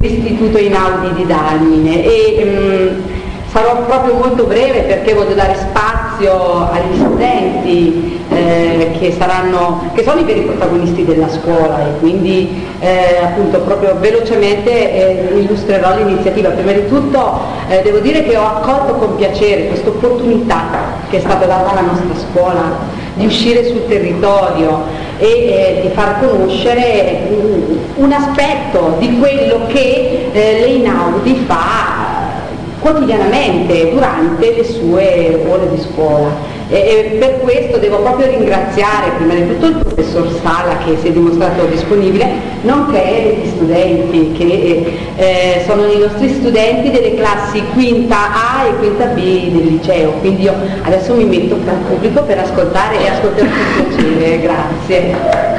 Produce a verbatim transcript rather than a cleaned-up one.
Istituto Einaudi di Dalmine e mh, sarò proprio molto breve perché voglio dare spazio agli studenti eh, che saranno, che sono i veri protagonisti della scuola e quindi eh, appunto proprio velocemente eh, illustrerò l'iniziativa. Prima di tutto eh, devo dire che ho accolto con piacere questa opportunità che è stata data alla nostra scuola di uscire sul territorio e eh, di far conoscere un, un aspetto di quello che eh, l'Einaudi fa quotidianamente durante le sue ore di scuola. E, e per questo devo proprio ringraziare prima di tutto il professor Sala che si è dimostrato disponibile, nonché gli studenti che eh, sono i nostri studenti delle classi quinta A e quinta B del liceo, quindi io adesso mi metto fra il pubblico per ascoltare e ascoltare con piacere. Grazie.